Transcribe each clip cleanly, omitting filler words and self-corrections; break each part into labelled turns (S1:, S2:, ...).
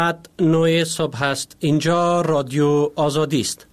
S1: 9 صبح است. اینجا رادیو آزادی است.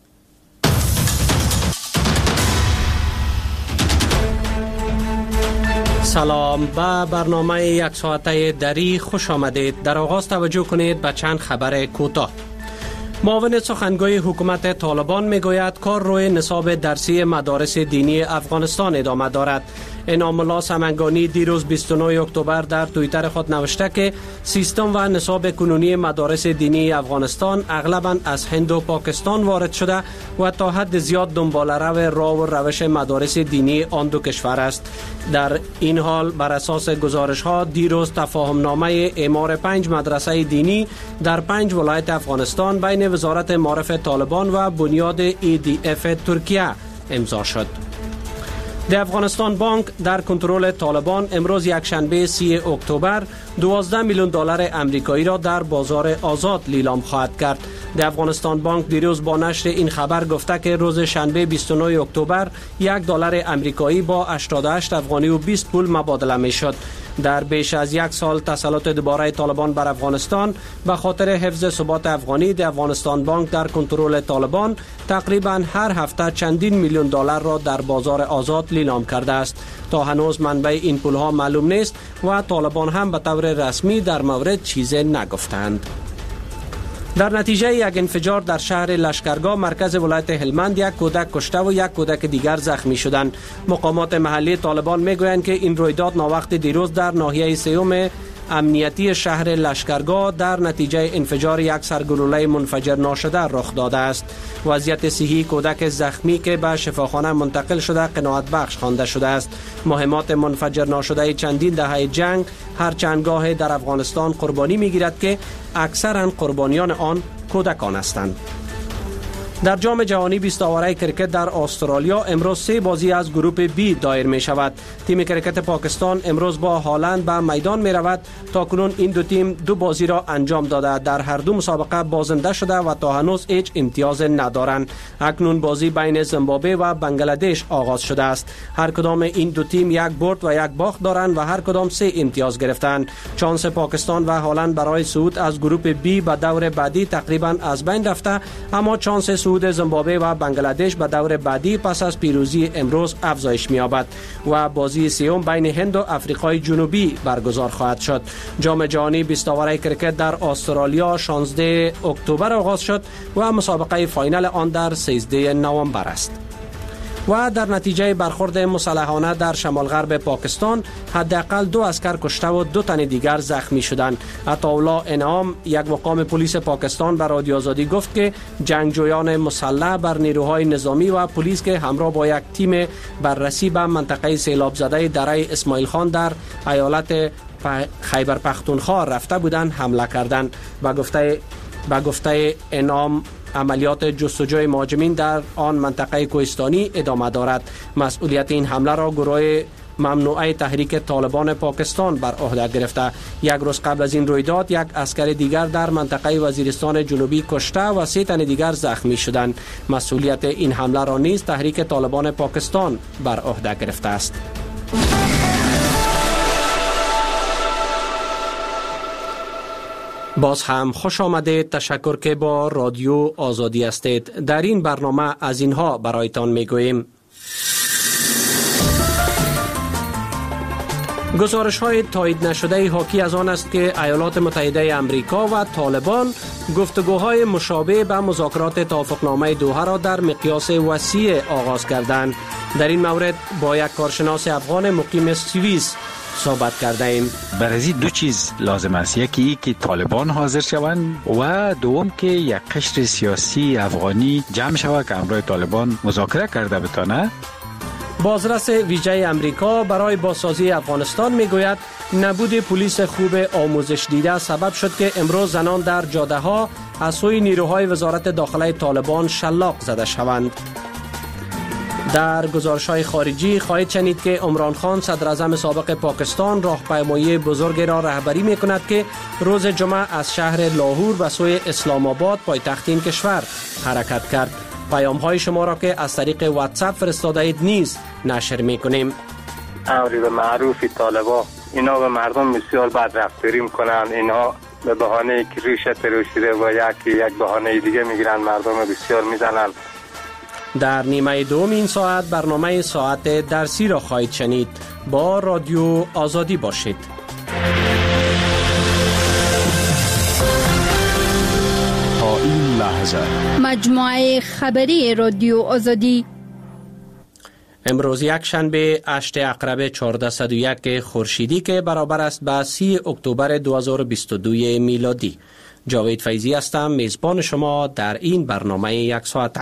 S1: سلام، به برنامه یک ساعته دری خوش آمدید. در آغاز توجه کنید به چند خبر کوتاه. معاون سخنگوی حکومت طالبان میگوید کار روی نصاب درسی مدارس دینی افغانستان ادامه دارد. انعام الله سمنگانی دیروز 29 اکتبر در توییتر خود نوشته که سیستم و نصاب کنونی مدارس دینی افغانستان اغلباً از هند و پاکستان وارد شده و تا حد زیاد دنباله‌رو راه و روش مدارس دینی آن دو کشور است. در این حال بر اساس گزارش‌ها دیروز تفاهمنامه اعمار 5 مدرسه دینی در 5 ولایت افغانستان بین وزارت معارف طالبان و بنیاد EDF ترکیه امضا شد. د افغانستان بانک در کنترل طالبان امروز یکشنبه 30 اکتبر 12 میلیون دلار امریکایی را در بازار آزاد لیلام خواهد کرد. د افغانستان بانک دیروز با نشر این خبر گفته که روز شنبه 29 اکتبر $1 امریکایی با 88 افغانی و 20 پول مبادله می شد. در بیش از یک سال تسلط دوباره طالبان بر افغانستان به خاطر حفظ ثبات افغانی، د افغانستان بانک در کنترل طالبان تقریبا هر هفته چندین میلیون دلار را در بازار آزاد لیلام کرده است. تا هنوز منبع این پولها معلوم نیست و طالبان هم به طور رسمی در مورد چیزی نگفتند. در نتیجه یک انفجار در شهر لشکرگاه مرکز ولایت هلمند یک کودک کشته و یک کودک دیگر زخمی شدند. مقامات محلی طالبان میگویند که این رویداد ناوقت دیروز در ناحیه سیوم امنیتی شهر لشکرگاه در نتیجه انفجار یک سرگلوله منفجر ناشده رخ داده است. وضعیت صحی کودک زخمی که به شفاخانه منتقل شده قناعت بخش خوانده شده است. مهمات منفجر ناشده چندین دهه جنگ هر چندگاه در افغانستان قربانی میگیرد که اکثرا قربانیان آن کودکان هستند. در جام جهانی 20 اوره کرکت در استرالیا امروز 3 بازی از گروپ بی دایر می شود. تیم کرکت پاکستان امروز با هالند به میدان می رود. تا کنون این دو تیم 2 بازی را انجام داده. در هر دو مسابقه بازنده شده و تا هنوز هیچ امتیاز ندارند. اکنون بازی بین زیمبابوه و بنگلادش آغاز شده است. هر کدام این دو تیم یک برد و یک باخت دارند و هر کدام 3 امتیاز گرفتند. شانس پاکستان و هالند برای صعود از گروپ بی به دور بعدی تقریبا از بین رفته، اما شانس صعود زیمبابوه و بنگلادش به دور بعدی پس از پیروزی امروز افزایش می‌یابد و بازی سوم بین هند و آفریقای جنوبی برگزار خواهد شد. جام جهانی 20 اوره کرکت در استرالیا 16 اکتبر آغاز شد و مسابقه فاینال آن در 13 نوامبر است. و در نتیجه برخورد مسلحانه در شمال غرب پاکستان حداقل 2 عسکر کشته و 2 تن دیگر زخمی شدند. عطاالله انعام یک مقام پلیس پاکستان به رادیو آزادی گفت که جنگجویان مسلح بر نیروهای نظامی و پلیس که همراه با یک تیم بررسی به منطقه سیلاب زده دره اسماعیل خان در ایالت خیبر پختونخوا رفته بودند حمله کردند. به گفته انعام عملیات جستجوی مهاجمین در آن منطقه کوهستانی ادامه دارد. مسئولیت این حمله را گروه ممنوعه تحریک طالبان پاکستان بر عهده گرفته. یک روز قبل از این رویداد یک عسکر دیگر در منطقه وزیرستان جنوبی کشته و 3 تن دیگر زخمی شدند. مسئولیت این حمله را نیز تحریک طالبان پاکستان بر عهده گرفته است. باز هم خوش آمدید. تشکر که با رادیو آزادی هستید. در این برنامه از اینها برایتان میگوییم: گزارش‌های تایید نشده حاکی از آن است که ایالات متحده آمریکا و طالبان گفتگوهای مشابه به مذاکرات توافقنامه دوحه را در مقیاس وسیع آغاز کردند. در این مورد با یک کارشناس افغان مقیم سوئیس صحبت کرده ایم.
S2: برای 2 چیز لازم است: یکی که طالبان حاضر شوند و دوم که یک قشر سیاسی افغانی جمع شود که همراه طالبان مذاکره کرده بتانه.
S1: بازرس ویژه امریکا برای بازسازی افغانستان میگوید نبود پلیس خوب آموزش دیده سبب شد که امروز زنان در جاده ها از سوی نیروهای وزارت داخله طالبان شلاق زده شوند. در گزارش‌های خارجی خواهید شنید که عمران خان صدر اعظم سابق پاکستان راهپیمایی بزرگی را رهبری می‌کند که روز جمعه از شهر لاهور به سوی اسلام آباد پایتخت این کشور حرکت کرد. پیام‌های شما را که از طریق واتساپ فرستاده اید نیز نشر می‌کنیم.
S3: امر به معروف طالبان اینا به مردم بسیار بد رفتاری می‌کنند. اینا به بهانه که ریش تروشیده و یک بهانه دیگه میگیرن، مردم بسیار میزنن.
S1: در نیمه دوم این ساعت برنامه ساعت درسی را خواهید شنید. با رادیو آزادی باشید.
S4: تا این لحظه
S5: مجموعه خبری رادیو آزادی
S1: امروز یک شنبه 8 اقرب 1401 خورشیدی که برابر است با 30 اکتبر 2022 میلادی. جاوید فیضی هستم، میزبان شما در این برنامه یک ساعته.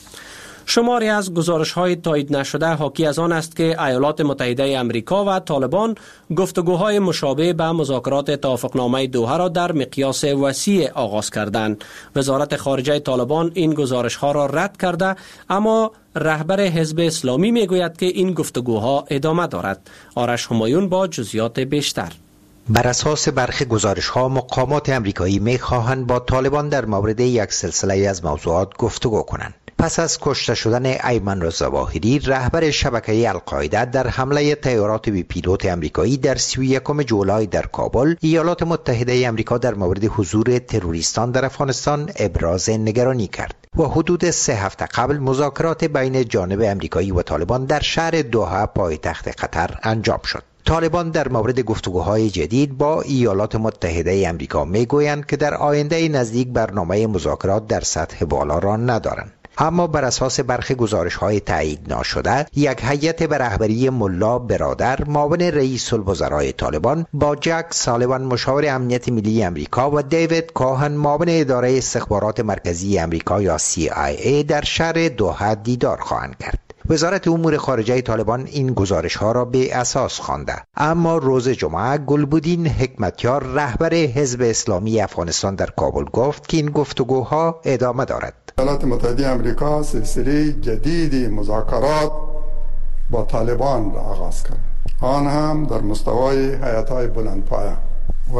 S1: شماری از گزارش‌های تایید نشده حاکی از آن است که ایالات متحده آمریکا و طالبان گفتگوهای مشابه به مذاکرات توافقنامه دوحه را در مقیاس وسیع آغاز کردند. وزارت خارجه طالبان این گزارش‌ها را رد کرده، اما رهبر حزب اسلامی میگوید که این گفتگوها ادامه دارد. آرش همایون با جزئیات بیشتر.
S6: بر اساس برخی گزارش‌ها مقامات آمریکایی می‌خواهند با طالبان در مورد یک سلسله از موضوعات گفتگو کنند. پس از کشته شدن ایمن رضا ظاهری، رهبر شبکه القاعده، در حمله طیارات بی پیلوت آمریکایی در 31 جولای در کابل، ایالات متحده آمریکا در مورد حضور تروریستان در افغانستان ابراز نگرانی کرد و حدود 3 هفته قبل مذاکرات بین جانب آمریکایی و طالبان در شهر دوحه پایتخت قطر انجام شد. طالبان در مورد گفتگوهای جدید با ایالات متحده آمریکا میگویند که در آینده نزدیک برنامه مذاکرات در سطح بالا را ندارند. اما بر اساس برخی گزارش‌های تایید ناشده، یک هیئت به رهبری ملا برادر، معاون رئیس الوزرای طالبان، با جک سالیوان مشاور امنیت ملی آمریکا و دیوید کوهن معاون اداره استخبارات مرکزی آمریکا یا CIA در شهر دوحه دیدار خواهند کرد. وزارت امور خارجه طالبان این گزارش‌ها را به اساس خوانده، اما روز جمعه گلبودین حکمتیار، رهبر حزب اسلامی افغانستان، در کابل گفت که این گفتگوها ادامه دارد.
S7: ایالات متحده آمریکا سلسله جدیدی مذاکرات با طالبان را آغاز کرد، آن هم در مستوای هیئت‌های بلندپایه و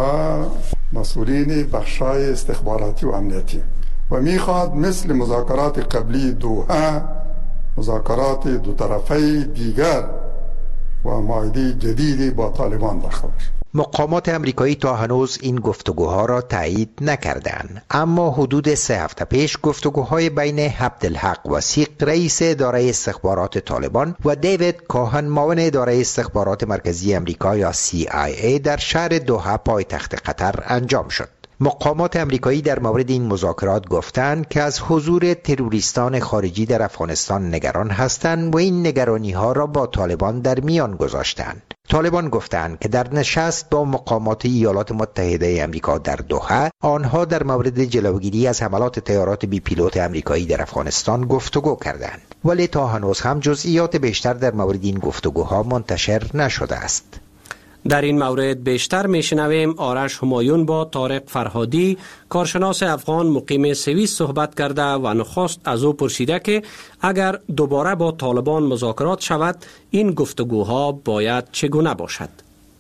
S7: مسئولین بخش‌های استخباراتی و امنیتی و می‌خواد مثل مذاکرات قبلی دوحه مذاکرات دو طرفه دیگر و معاهده جدیدی با طالبان داشته باشد.
S6: مقامات آمریکایی تا هنوز این گفتگوها را تایید نکردند، اما حدود 3 هفته پیش گفتگوهای بین عبدالحق وثیق، رئیس اداره استخبارات طالبان، و دیوید کوهن، معاون اداره استخبارات مرکزی آمریکا یا CIA در شهر دوحه پایتخت قطر انجام شد. مقامات آمریکایی در مورد این مذاکرات گفتند که از حضور تروریستان خارجی در افغانستان نگران هستند و این نگرانی‌ها را با طالبان در میان گذاشتند. طالبان گفتند که در نشست با مقامات ایالات متحده آمریکا در دوحه، آنها در مورد جلوگیری از حملات طیارات بی پیلوت آمریکایی در افغانستان گفتگو کردند، ولی تا هنوز هم جزئیات بیشتر در مورد این گفتگوها منتشر نشده است.
S1: در این مورد بیشتر میشنویم آرش همایون با طارق فرهادی، کارشناس افغان مقیم سوئیس، صحبت کرده و نخست از او پرسیده که اگر دوباره با طالبان مذاکرات شود، این گفتگوها باید چگونه باشد؟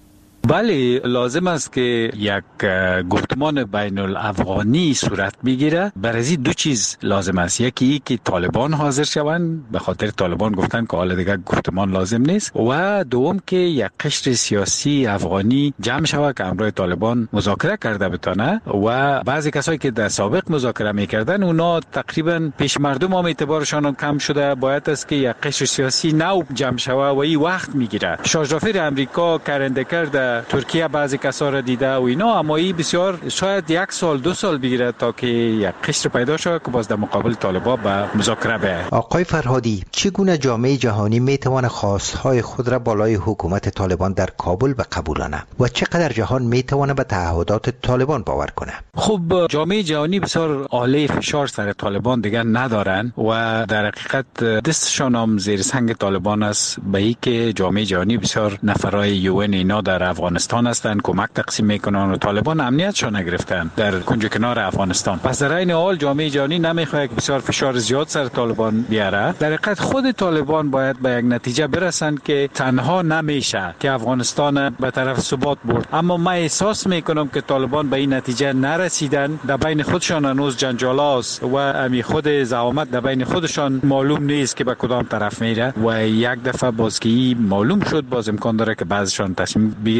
S2: بله، لازم است که یک گفتمان بین الافغانی صورت بگیره. برای دو چیز لازم است، یکی که طالبان حاضر شوند، به خاطر طالبان گفتن که حالا دیگه گفتمان لازم نیست، و دوم که یک قشر سیاسی افغانی جمع شود که همراه طالبان مذاکره کرده بتانه، و بعضی کسایی که در سابق مذاکره میکردن اونا تقریبا پیش مردم هم اعتبارشان کم شده. باید است که یک قشر سیاسی نو جمع شود و این وقت میگیره. شاهجافر امریکا کرنده کرده، ترکیه بعضی کسا را دیده و اینا، اما این بسیار شاید 1 سال 2 سال بگیره تا که یک قشر پیدا شود که باز در مقابل طالبان به مذاکره بیاید.
S6: آقای فرهادی، چگونه جامعه جهانی میتواند خواستهای خود را بالای حکومت طالبان در کابل بقبولانه و چقدر جهان میتواند به تعهدات طالبان باور کنه؟
S2: خب جامعه جهانی بسیار آله فشار سر طالبان دیگر ندارن و در حقیقت دستشان هم زیر سنگ طالبان است، به این که جامعه جهانی بسیار نفرای UN اینا در افغانستان هستند، کمک تقسیم میکنن و طالبان امنیتشان نگرفتن در کنج کنار افغانستان. پس در این حال جامعه جهانی نمیخواد که بسیار فشار زیاد سر طالبان بیاره. در حقیقت خود طالبان باید به یک نتیجه برسند که تنها نمیشه که افغانستان به طرف ثبات برد، اما من احساس میکنم که طالبان به این نتیجه نرسیدن. در بین خودشان هنوز جنجالاست و امی خود زعامت در بین خودشان معلوم نیست که به کدام طرف میره و یک دفعه باز که معلوم شد، باز امکان داره که بعضشان تصمیم بگیرن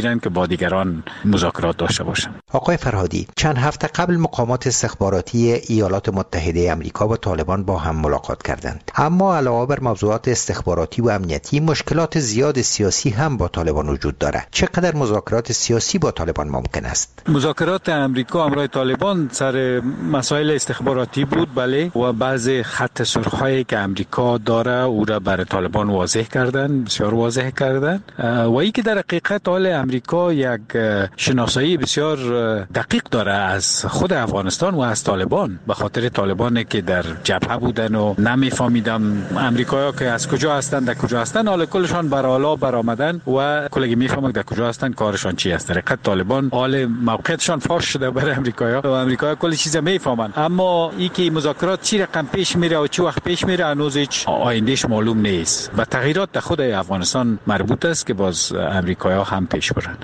S2: میگیرن که با دیگران مذاکرات داشته باشن.
S6: آقای فرهادی، چند هفته قبل مقامات استخباراتی ایالات متحده آمریکا با طالبان با هم ملاقات کردند، اما علاوه بر موضوعات استخباراتی و امنیتی مشکلات زیاد سیاسی هم با طالبان وجود دارد. چقدر مذاکرات سیاسی با طالبان ممکن است؟
S2: مذاکرات امریکا همراه طالبان سر مسائل استخباراتی بود، بله، و بعضی خط سرخ‌هایی که امریکا داره او را برای طالبان واضح کردن، بسیار واضح کردن، و ای که در حقیقت حال امریکا یک شناسایی بسیار دقیق داره از خود افغانستان و از طالبان، به خاطر طالبانی که در جبهه بودن و نمیفهمیدم امریکایی‌ها که از کجا هستند، در کجا هستند، حال کلشان برالا برآمدن و کلگی میفهمند در کجا هستند، کارشان چی است. در حقیقت طالبان حال موقعیتشان فاش شده برای امریکایی‌ها و امریکایی‌ها کلی چیزا میفهمند، اما ای که مذاکرات چی رقم پیش میره و چی وقت پیش میره هنوز هیچ آیندهش معلوم نیست و تغییرات در خود افغانستان مربوط است که باز امریکایی‌ها هم پیش برند.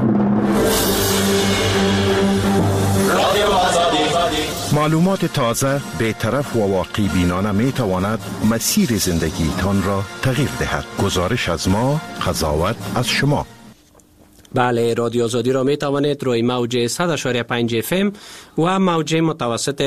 S4: معلومات تازه، بی‌طرف و واقعی بینانه می تواند مسیر زندگی تان را تغییر دهد. گزارش از ما، قضاوت از شما.
S1: بله، رادیو آزادی را می توانید روی موج 100.5 FM و موج متوسط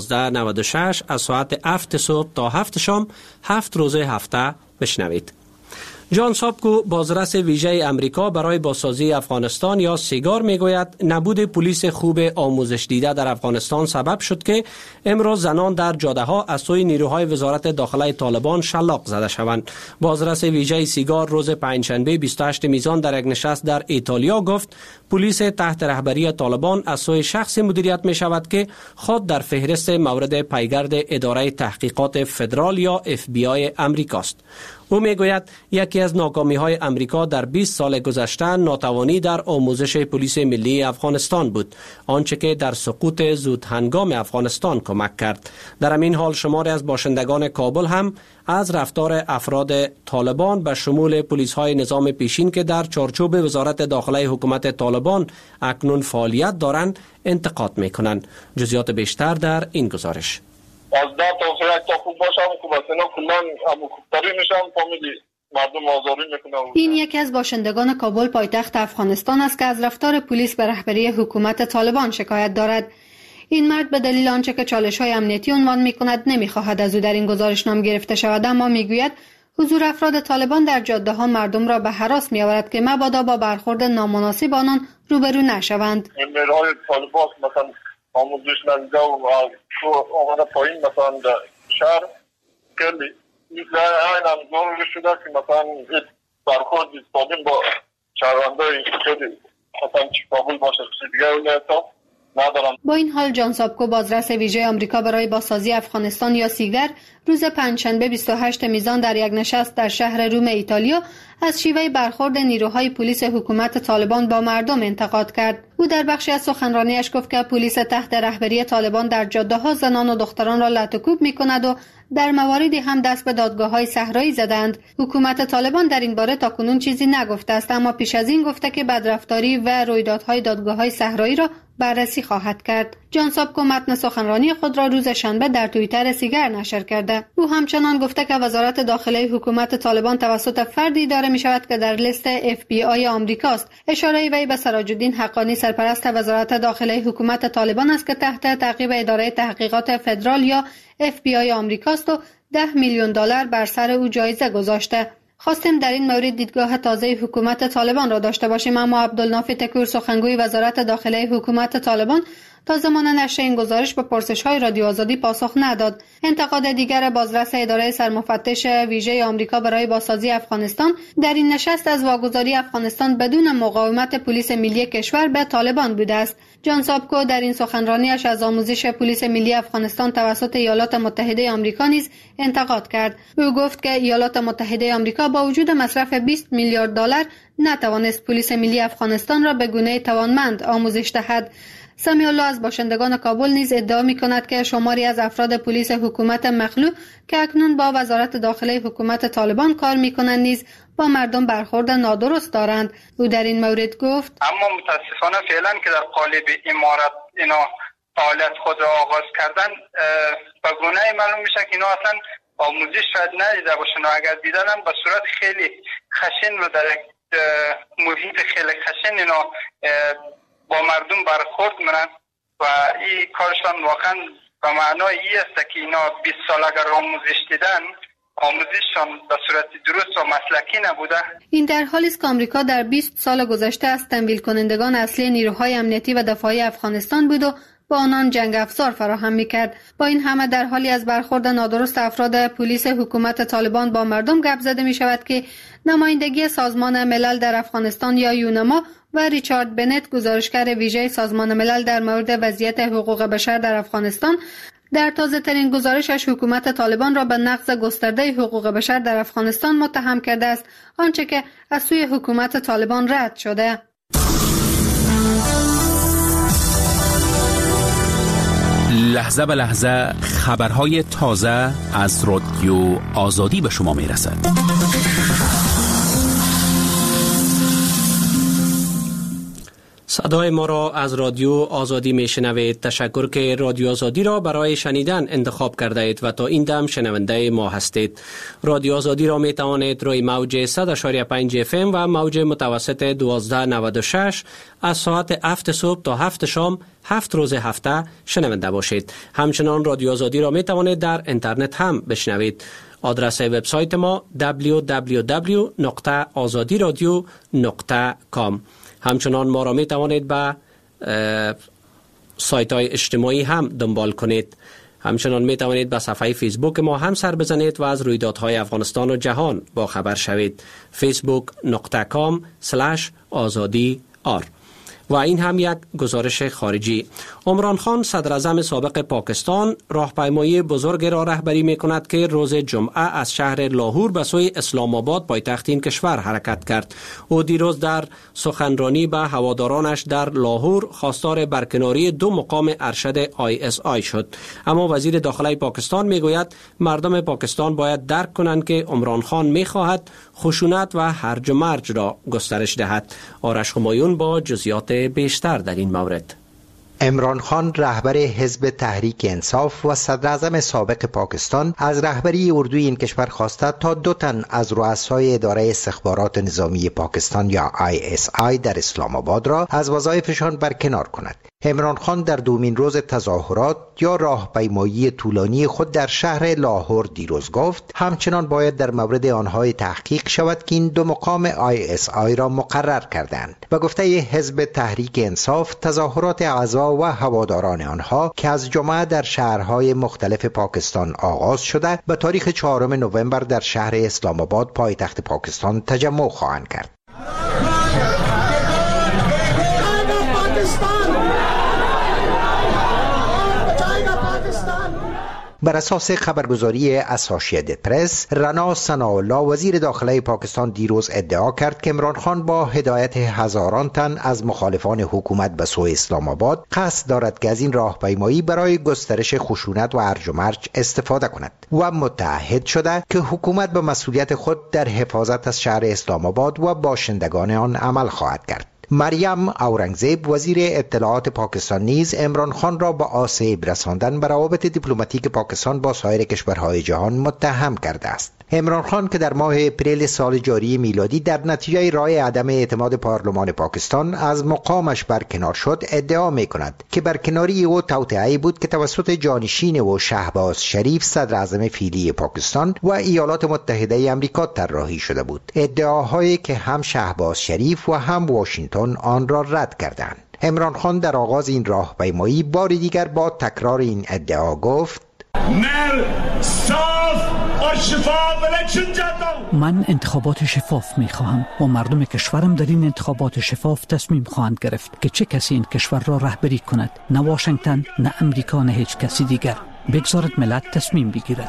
S1: 1296 از ساعت 7 صبح تا 7 شام 7 روز هفته بشنوید. جان سابکو، بازرس ویژه امریکا برای بازسازی افغانستان یا سیگار میگوید نبود پلیس خوب آموزش دیده در افغانستان سبب شد که امروز زنان در جاده ها از سوی نیروهای وزارت داخله طالبان شلاق زده شوند. بازرس ویژه سیگار روز پنجشنبه 28 میزان در یک نشست در ایتالیا گفت پلیس تحت رهبری طالبان از سوی شخص مدیریت می شود که خود در فهرست مورد پیگرد اداره تحقیقات فدرال یا FBI امریکاست. او میگوید یکی از ناکامی‌های امریکا در 20 سال گذشته ناتوانی در آموزش پلیس ملی افغانستان بود، آنچه که در سقوط زود هنگام افغانستان کمک کرد. در همین حال شماری از باشندگان کابل هم از رفتار افراد طالبان به شمول پلیس‌های نظام پیشین که در چارچوب وزارت داخله حکومت طالبان اکنون فعالیت دارند انتقاد می‌کنند. جزئیات بیشتر در این گزارش.
S8: از ده تا یک تا خوب باشم که بسینا کلان هموکوبتری میشم فامیلی مردم آزاری میکنم.
S9: این یکی از باشندگان کابل پایتخت افغانستان است که از رفتار پلیس به رهبری حکومت طالبان شکایت دارد. این مرد به دلیل آنچه که چالش‌های امنیتی عنوان می‌کند نمی‌خواهد از او در این گزارش نام گرفته شود، اما میگوید حضور افراد طالبان در جاده‌ها مردم را به هراس می‌آورد که مبادا با برخورد نامناسب آنان روبرو نشوند.
S8: امیرهای طالبان مثلا آموزش ندیده و آمده پایین مثلا در شهر کلی مثل این هم ضروری شده که مثلا برخورد سالم با شهروندهای خیلی مثلا کابل باشه کسی دیگه ولایت‌ها ندارم.
S9: با این حال جان سابکو، بازرس ویژه آمریکا برای بازسازی افغانستان یا سیگر، روز پنجشنبه 28 میزان در یک نشست در شهر روم ایتالیا از شیوه برخورد نیروهای پلیس حکومت طالبان با مردم انتقاد کرد. او در بخشی از سخنرانیش گفت که پلیس تحت رهبری طالبان در جاده‌ها زنان و دختران را لط و کوب می‌کند و در مواردی هم دست به دادگاه‌های صحرایی زدند. حکومت طالبان در این باره تاکنون چیزی نگفته است، اما پیش از این گفته که بدرفتاری و رویدادهای دادگاه‌های صحرایی را بررسی خواهد کرد. جان سابکو متن سخنرانی خود را روز شنبه در توییتر سیگر نشر کرده. او همچنان گفته که وزارت داخله حکومت طالبان توسط فردی اداره می شود که در لیست FBI آمریکاست. اشاره وی به سراج‌الدین حقانی، سرپرست وزارت داخله حکومت طالبان است که تحت تعقیب اداره تحقیقات فدرال یا FBI آمریکاست و $10 میلیون بر سر او جایزه گذاشته. خواستیم در این مورد دیدگاه تازه حکومت طالبان را داشته باشیم، اما عبدالنافع تکور، سخنگوی وزارت داخله حکومت طالبان، تا زمان نشر این گزارش به پرسش‌های رادیو آزادی پاسخ نداد. انتقاد دیگر بازرس اداره سرمفتش ویژه آمریکا برای بازسازی افغانستان در این نشست از واگذاری افغانستان بدون مقاومت پلیس ملی کشور به طالبان بوده است. جان سابکو در این سخنرانیش از آموزش پلیس ملی افغانستان توسط ایالات متحده آمریکا نیز انتقاد کرد. او گفت که ایالات متحده آمریکا با وجود مصرف $20 میلیارد نتوانست پلیس ملی افغانستان را به گونه توانمند آموزش دهد. سمیع الله از باشندگان کابل نیز ادعا می‌کند که شماری از افراد پلیس حکومت مخلوع که اکنون با وزارت داخله حکومت طالبان کار می‌کنند نیز با مردم برخورد نادرست دارند. او در این مورد گفت:
S10: اما متاسفانه فعلا که در قالب امارت اینا فعالیت خود را آغاز کردن، به گونه‌ای معلوم میشه که اینا اصلا آموزش شاید ندیده باشن و اگر دیدن هم به صورت خیلی خشن و در محیط خیلی خشن اینا با مردم برخورد منن و این کارشان واقعا به معنای این است که اینا 20 سال اگر آموزش دیدن آموزششان به صورت درست و مسلکی نبوده.
S9: این در حالی است که آمریکا در 20 سال گذشته از تمویل کنندگان اصلی نیروهای امنیتی و دفاعی افغانستان بود و با آنان جنگ افزار فراهم میکرد. با این همه در حالی از برخورد نادرست افراد پلیس حکومت طالبان با مردم گپ زده می شود که نمایندگی سازمان ملل در افغانستان یا یونما و ریچارد بنت گزارشگر ویژه سازمان ملل در مورد وضعیت حقوق بشر در افغانستان در تازه ترین گزارشش حکومت طالبان را به نقض گسترده حقوق بشر در افغانستان متهم کرده است، آنچه که از سوی حکومت طالبان رد شده.
S11: لحظه به لحظه خبرهای تازه از رادیو آزادی به شما می رسد.
S1: صدای ما را از رادیو آزادی می شنوید. تشکر که رادیو آزادی را برای شنیدن انتخاب کرده اید و تا این دم شنونده ما هستید. رادیو آزادی را می توانید روی موج 100.5 FM و موج متوسط 1296 از ساعت 7 صبح تا 7 شام 7 روز هفته شنونده باشید. همچنان رادیو آزادی را می توانید در اینترنت هم بشنوید. آدرس وبسایت ما www.azadiradio.com. همچنان ما را می توانید به سایت های اجتماعی هم دنبال کنید. همچنان می توانید به صفحه فیسبوک ما هم سر بزنید و از رویدادهای افغانستان و جهان با خبر شوید. facebook.com/azadi.r. و این هم یک گزارش خارجی. عمران خان صدر اعظم سابق پاکستان راهپیمایی بزرگ را رهبری می کند که روز جمعه از شهر لاهور به سوی اسلام آباد پایتخت این کشور حرکت کرد. او دیروز در سخنرانی به هوادارانش در لاهور خواستار برکناری 2 مقام ارشد ISI شد. اما وزیر داخلی پاکستان می گوید مردم پاکستان باید درک کنند که عمران خان می خواهد خشونت و هرج و مرج را گسترش دهد. آرش همایون با جزئیات بیشتر در این مورد.
S6: عمران خان رهبر حزب تحریک انصاف و صدر اعظم سابق پاکستان از رهبری اردوی این کشور خواسته تا 2 تن از رؤسای اداره استخبارات نظامی پاکستان یا ISI در اسلام آباد را از وظایفشان برکنار کند. عمران خان در دومین روز تظاهرات یا راهپیمایی طولانی خود در شهر لاهور دیروز گفت همچنان باید در مورد آنها تحقیق شود که این 2 مقام ISI را مقرر کردند و گفته حزب تحریک انصاف تظاهرات اعضا و هواداران آنها که از جمعه در شهرهای مختلف پاکستان آغاز شده به تاریخ 4 نوامبر در شهر اسلام آباد پایتخت پاکستان تجمع خواهند کرد. بر اساس خبرگزاری اسوسییتد پرس، رنا ثناءالله وزیر داخلی پاکستان دیروز ادعا کرد که عمران خان با هدایت هزاران تن از مخالفان حکومت به سوی اسلام آباد قصد دارد که از این راهپیمایی برای گسترش خشونت و هرج و مرج استفاده کند و متعهد شده که حکومت به مسئولیت خود در حفاظت از شهر اسلام آباد و باشندگان آن عمل خواهد کرد. مریم اورنگزیب وزیر اطلاعات پاکستان نیز عمران خان را به آسیب رساندن به روابط دیپلماتیک پاکستان با سایر کشورهای جهان متهم کرده است. عمران خان که در ماه اپریل سال جاری میلادی در نتیجه رای عدم اعتماد پارلمان پاکستان از مقامش برکنار شد، ادعا می کند که برکناری او توطئه‌ای بود که توسط جانشین او شهباز شریف صدر اعظم فعلی پاکستان و ایالات متحده آمریکا طراحی شده بود. ادعاهایی که هم شهباز شریف و هم واشنگتن آن را رد کردند. عمران خان در آغاز این راهپیمایی بار دیگر با تکرار این ادعا گفت:
S12: من انتخابات شفاف می خواهم و مردم کشورم در این انتخابات شفاف تصمیم خواهند گرفت که چه کسی این کشور را رهبری کند. نه واشنگتن، نه امریکا، نه هیچ کسی دیگر. بگذارد ملت تصمیم بگیرد.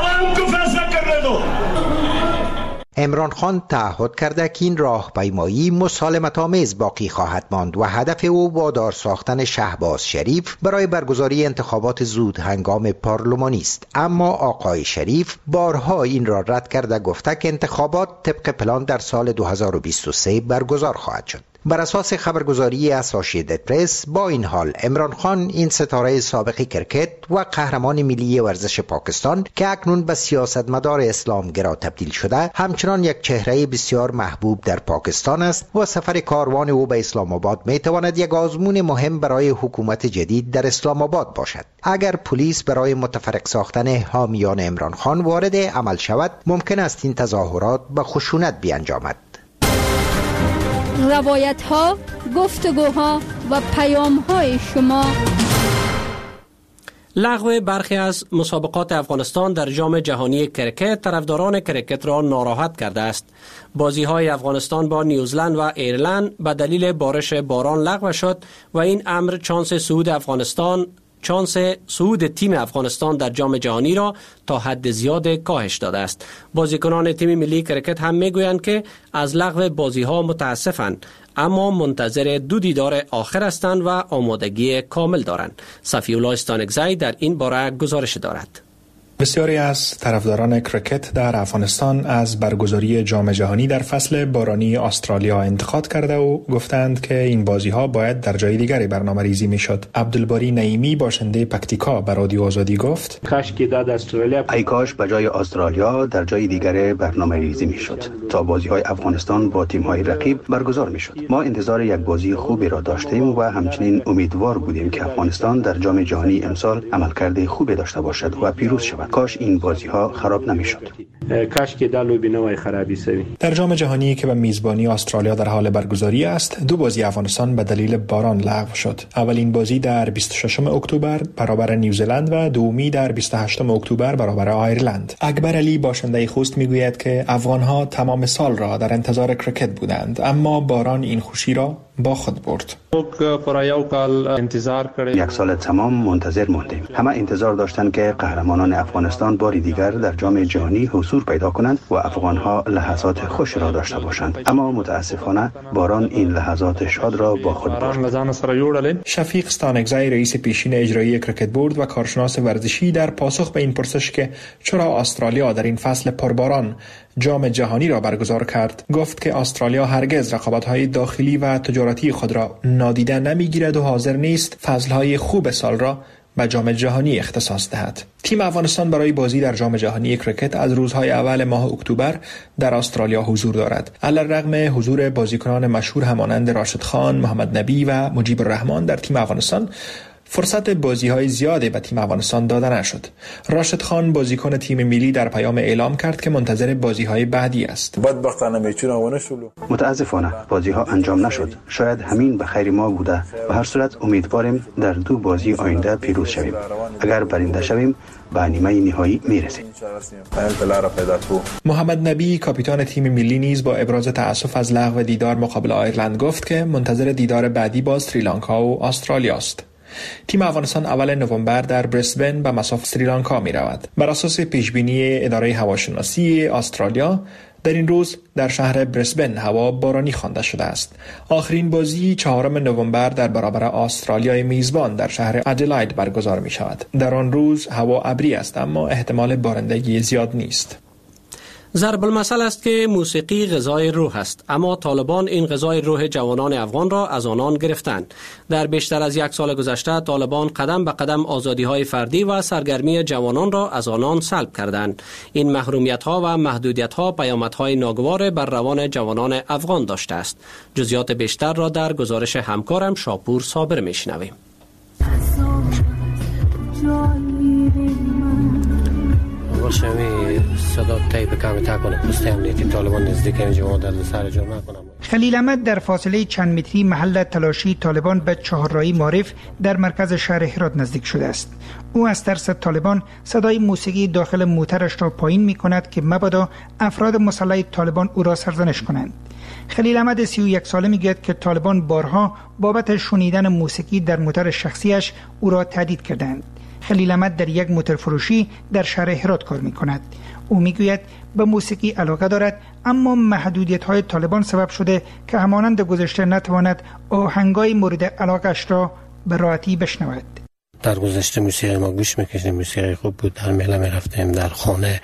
S6: عمران خان تعهد کرده که این راهپیمایی مسالمت‌آمیز باقی خواهد ماند و هدف او وادار ساختن شهباز شریف برای برگزاری انتخابات زود هنگام پارلمانی است. اما آقای شریف بارها این را رد کرده گفته که انتخابات طبق پلان در سال 2023 برگزار خواهد شد. بر اساس خبرگزاری اسوسییتد پرس با این حال عمران خان، این ستاره سابق کرکت و قهرمان ملی ورزش پاکستان که اکنون به سیاستمدار اسلامگرا تبدیل شده، همچنان یک چهره بسیار محبوب در پاکستان است و سفر کاروان او به اسلام آباد می تواند یک آزمون مهم برای حکومت جدید در اسلام آباد باشد. اگر پلیس برای متفرق ساختن حامیان عمران خان وارد عمل شود، ممکن است این تظاهرات به خشونت بیانجامد.
S5: روایت ها، گفتگوها و پیام های شما.
S1: لغو برخی از مسابقات افغانستان در جام جهانی کرکت طرفداران کرکت را ناراحت کرده است. بازی های افغانستان با نیوزلند و ایرلند به دلیل بارش باران لغو شد و این امر شانس صعود تیم افغانستان در جام جهانی را تا حد زیاد کاهش داده است. بازیکنان تیم ملی کرکت هم میگویند که از لغو بازی ها متاسفند، اما منتظر 2 دیدار آخر هستند و آمادگی کامل دارند. صفی‌الله استانکزی در این باره گزارش دارد.
S13: بسیاری از طرفداران کرکت در افغانستان از برگزاری جام جهانی در فصل بارانی استرالیا انتقاد کرده و گفتند که این بازی‌ها باید در جای دیگری برنامه‌ریزی می‌شد. عبدالباری نعیمی باشنده پکتیکا به رادیو آزادی گفت:
S14: ای کاش به جای استرالیا در جای دیگری برنامه‌ریزی می‌شد تا بازی‌های افغانستان با تیم‌های رقیب برگزار می‌شد. ما انتظار یک بازی خوبی را داشتیم و همچنین امیدوار بودیم که افغانستان در جام جهانی امسال عملکرد خوبی داشته باشد و پیروز شود. کاش این بازی ها خراب نمیشد.
S15: کاش که دلو بینوای خرابی سوی.
S13: در جام جهانی که به میزبانی استرالیا در حال برگزاری است، 2 بازی افغانستان به دلیل باران لغو شد. اولین بازی در 26 اکتبر برابر نیوزلند و دومی در 28 اکتبر برابر آیرلند. اکبر علی باشنده خوست میگوید که افغان‌ها تمام سال را در انتظار کرکت بودند، اما باران این خوشی را با خود برد.
S14: یک سال تمام منتظر موندیم. همه انتظار داشتند که قهرمانان افغانستان باری دیگر در جام جهانی حضور پیدا کنند و افغان‌ها لحظات خوش را داشته باشند، اما متاسفانه باران این لحظات شاد را با خود برد.
S13: شفیق استانکزی رئیس پیشین اجرایی کرکت بورد و کارشناس ورزشی در پاسخ به این پرسش که چرا استرالیا در این فصل پرباران جام جهانی را برگزار کرد، گفت که استرالیا هرگز رقابت‌های داخلی و تجارتی خود را نادیده نمی‌گیرد و حاضر نیست فصل‌های خوب سال را به جام جهانی اختصاص دهد. تیم افغانستان برای بازی در جام جهانی کرکت از روزهای اول ماه اکتبر در استرالیا حضور دارد. علی‌رغم حضور بازیکنان مشهور همانند راشد خان، محمد نبی و مجیب الرحمن در تیم افغانستان، فرصت بازی‌های زیادی به تیم افغانستان داده نشد. راشد خان بازیکن تیم ملی در پیام اعلام کرد که منتظر بازی‌های بعدی است.
S14: متاسفانه بازی‌ها انجام نشد. شاید همین به خیر ما بوده. به هر صورت امیدواریم در 2 بازی آینده پیروز شویم. اگر برنده شویم به نیمه نهایی میرسیم.
S13: محمد نبی کاپیتان تیم ملی نیز با ابراز تأسف از لغو دیدار مقابل آیرلند گفت که منتظر دیدار بعدی با سریلانکا و استرالیا است. تیم افغانستان اول نوامبر در برسبن به مساف سریلانکا می رود. بر اساس پیشبینی اداره هواشناسی استرالیا، در این روز در شهر برسبن هوا بارانی خوانده شده است. آخرین بازی 4 نوامبر در برابر استرالیای میزبان در شهر ادلاید برگزار می شود. در آن روز هوا ابری است، اما احتمال بارندگی زیاد نیست.
S1: ضرب المثل است که موسیقی غذای روح است، اما طالبان این غذای روح جوانان افغان را از آنان گرفتند. در بیشتر از 1 سال گذشته طالبان قدم به قدم آزادی‌های فردی و سرگرمی جوانان را از آنان سلب کردند. این محرومیت‌ها و محدودیت‌ها پیامدهای ناگوار بر روان جوانان افغان داشته است. جزئیات بیشتر را در گزارش همکارم شاپور صابر می‌شنویم.
S16: خلیل احمد در فاصله چند متری محل تلاشی طالبان به چهارراهی معارف در مرکز شهر هرات نزدیک شده است. او از ترس طالبان صدای موسیقی داخل موترش را پایین می کند که مبادا افراد مسلح طالبان او را سرزنش کنند. خلیل احمد 31 ساله میگوید که طالبان بارها بابت شنیدن موسیقی در موتر شخصیش او را تهدید کردند. خلیل احمد در یک موتر فروشی در شهر هرات کار می کند. او میگوید به موسیقی علاقه دارد، اما محدودیت‌های طالبان سبب شده که همانند گذشته نتواند آهنگای مورد علاقه‌اش را به راحتی بشنود.
S17: در گذشته موسیقی ما گوش می‌کردیم، موسیقی خوب بود، در میله می‌رفتیم، در خانه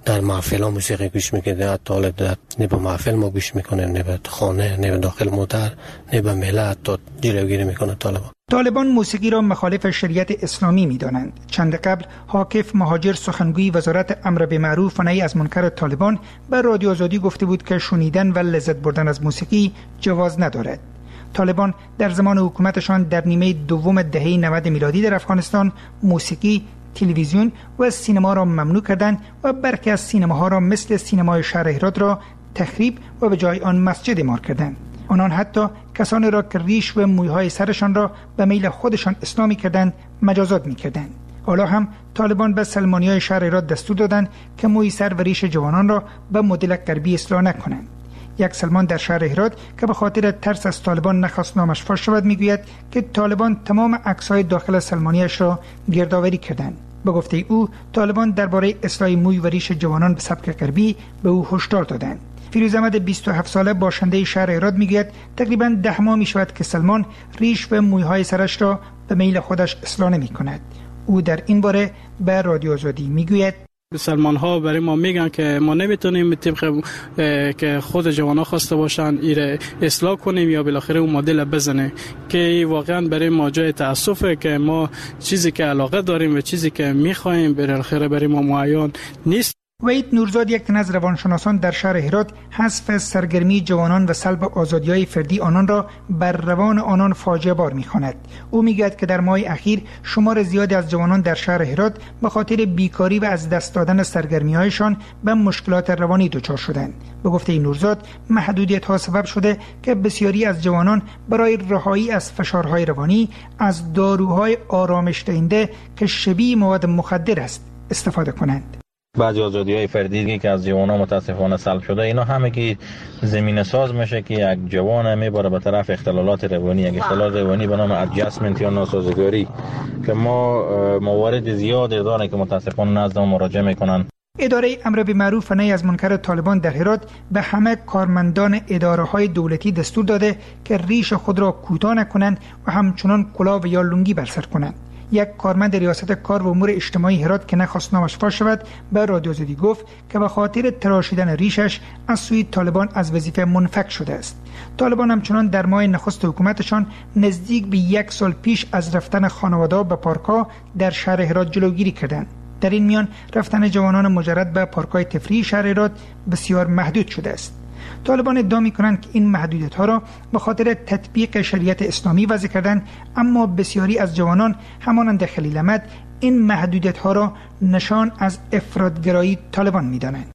S17: در محفل ها موسیقی گوش میکنه، حتی نه به محفل ما گوش میکنه، نه به خانه، نه به داخل موتر، نه به ملت، حتی جلوگیری میکنه
S16: طالبان موسیقی را مخالف شریعت اسلامی می‌دانند. چند قبل حاکف مهاجر سخنگوی وزارت امر بالمعروف و نهی از منکر طالبان به رادیو آزادی گفته بود که شنیدن و لذت بردن از موسیقی جواز ندارد. طالبان در زمان حکومتشان در نیمه دوم دهه 90 میلادی در افغانستان موسیقی، تلویزیون و سینما را ممنوع کردند و برخی از سینماها را مثل سینمای شهر هرات را تخریب و به جای آن مسجد اعمار کردند. آنان حتی کسانی را که ریش و مویهای سرشان را به میل خودشان اسلامی کردند مجازات می‌کردند. حالا هم طالبان به سلمانیای شهر هرات دستور دادند که موی سر و ریش جوانان را به مدل غربی اصلاح نکنند. یک سلمان در شهر هرات که به خاطر ترس از طالبان نخواست نامش فاش شود میگوید که طالبان تمام عکس‌های داخل سلمانیش را گردآوری کردند. به گفته او طالبان درباره اصلاح موی و ریش جوانان به سبک غربی به او هشدار دادند. فیروز احمد 27 ساله باشنده شهر هرات میگوید تقریباً 10 ماه میشود که سلمان ریش و مویهای سرش را به میل خودش اصلاح نمی‌کند. او در این باره به رادیو آزادی میگوید
S18: سلمان ها برای ما میگن که ما نمیتونیم طبق که خود جوانا خواسته باشن ایره اصلاح کنیم یا بالاخره اون مدل بزنه، که واقعا برای ما جای تاسفه که ما چیزی که علاقه داریم و چیزی که میخوایم بالاخره برای ما معین نیست.
S16: وحید نورزاد یک تن از روانشناسان در شهر هرات حذف سرگرمی جوانان و سلب آزادی‌های فردی آنان را بر روان آنان فاجعه بار می‌خواند. او می‌گوید که در ماه اخیر شمار زیادی از جوانان در شهر هرات به خاطر بیکاری و از دست دادن سرگرمی‌هایشان به مشکلات روانی دچار شدند. به گفته نورزاد محدودیت‌ها سبب شده که بسیاری از جوانان برای رهایی از فشارهای روانی از داروهای آرامش دهنده که شبیه مواد مخدر است استفاده کنند.
S19: بعضی آزادی‌های فردی که از جوانان متاسفانه سلب شده، اینا همه که زمینه ساز میشه که یک جوان میبره به طرف اختلالات روانی، یک اختلال روانی به نام ادجاستمنت یا ناسازگاری که ما موارد زیادی داریم که متاسفانه نزد ما مراجعه میکنن.
S16: اداره امر بالمعروف و نهی از منکر طالبان در هرات به همه کارمندان اداره‌های دولتی دستور داده که ریش خود را کوتاه نکنند و همچنان کلاه یا لنگی بر سر کنند. یک کارمند ریاست کار و امور اجتماعی هرات که نخواست نامش فاش شود به رادیو آزادی گفت که به خاطر تراشیدن ریشش از سوی طالبان از وظیفه منفک شده است. طالبان همچنان در ماه نخست حکومتشان نزدیک به 1 سال پیش از رفتن خانواده‌ها به پارک‌ها در شهر هرات جلوگیری کردند. در این میان رفتن جوانان مجرد به پارک‌های تفریحی شهر هرات بسیار محدود شده است. طالبان ادعا می‌کنند که این محدودیت‌ها را به خاطر تطبیق شریعت اسلامی وضع کردند، اما بسیاری از جوانان همانند خلیل احمد این محدودیت‌ها را نشان از افراط‌گرایی طالبان می‌دانند.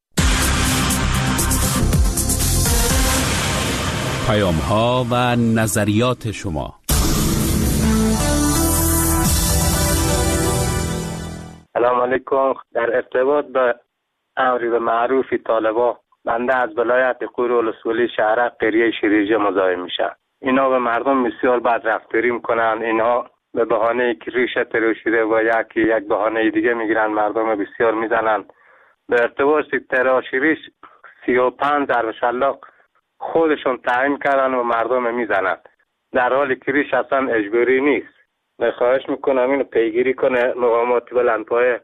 S11: پیام‌ها و نظریات شما.
S3: سلام علیکم. در ارتباط به امر بالمعروف طالبان، بنده از ولایت قور الاصولی شهرک قریه شیرجه مزاحم میشم. اینا به مردم بسیار بد رفتاری میکنن. اینا به بهانه که ریشه تراشیده و یک بهانه دیگه میگیرن، مردم بسیار میزنن. به ارتباط تراشی ریش 35 ضرب شلاق خودشون تعیین کردن و مردم میزنن، در حالی که ریش اصلا اجباری نیست. من خواهش میکنم اینو پیگیری کنه مقامات بلندپایه.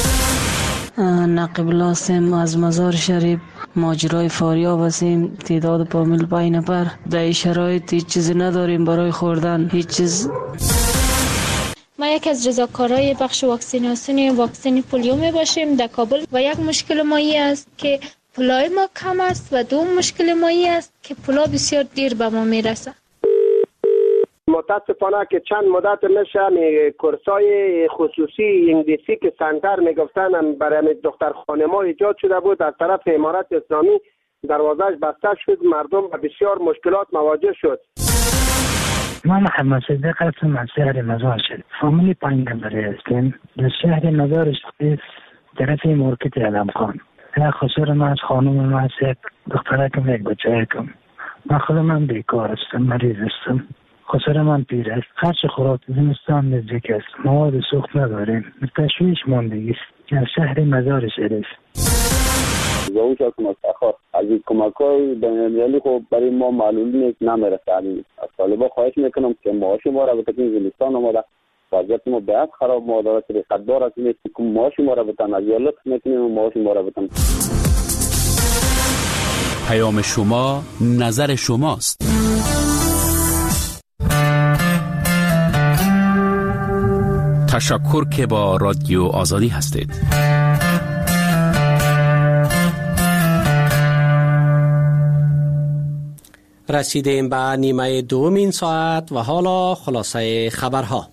S20: نقیب لاسم از مزار شریف. ماجرای فاریاب هستیم، تعداد کامل 5 نفر. در این شرایط هیچ چیزی نداریم برای خوردن، هیچ چیز.
S21: ما یک از رضاکارای بخش واکسین پولیو می باشیم در کابل و یک مشکل مایی است که پولای ما کم است و دوم مشکل مایی است که پولا بسیار دیر به ما میرسه.
S22: متاسفانه که چند مدت میشه کورسای خصوصی انگلیسی که سنتر میگفتن برای دخترخانه ما ایجاد شده بود، از طرف امارت اسلامی دروازه‌اش بسته شد، مردم به بسیار مشکلات مواجه شد.
S23: ما محمد صدیق هستم از شهر مزار شریف. فامیلی 5 نفره هستیم. در شهر مزار شریف طرف مارکت علم خان. خسر من از خانم من یک دخترکم یک بچه‌کم. من خودم بیکار هستم، مریض هستم. خسر من پیر است. خرچ خوراک زمستان نزدیک است. مواد سوخت نداریم. تشویش ماندگی است. در شهر مزار شریف.
S24: زوج مستخار از این کمک‌های بین‌المللی خب برای ما معلوم نیست، نمیرسه. از طالبان خواهش میکنم که معاش ما را بکنیم زمستان آماده وضعیت ما باید خراب، ما دارد رقتدار هستیم که معاش ما را بتن از یالت میکنیم و معاش ما را بتن.
S11: پیام شما نظر شماست. تشکر که با رادیو آزادی هستید.
S1: رسیدیم به نیمه دوم این ساعت و حالا خلاصه خبرها.